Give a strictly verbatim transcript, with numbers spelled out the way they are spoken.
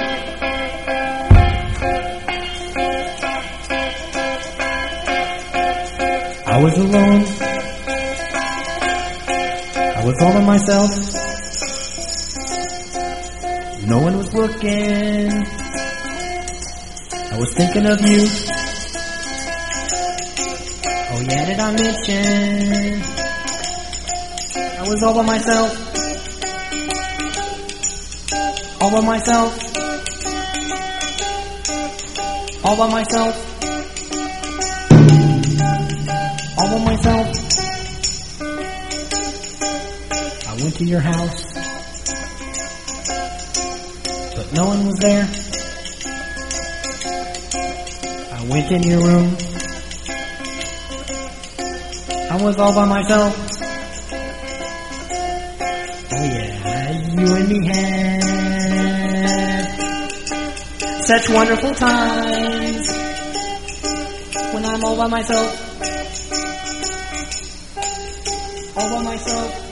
I was alone. I was all by myself. No one was looking. I was thinking of you. Oh yeah, did I mention I was all by myself? All by myself. All by myself. All by myself. I went to your house, but no one was there. I went in your room. I was all by myself. Oh yeah, you and me had such wonderful times when I'm all by myself. All by myself.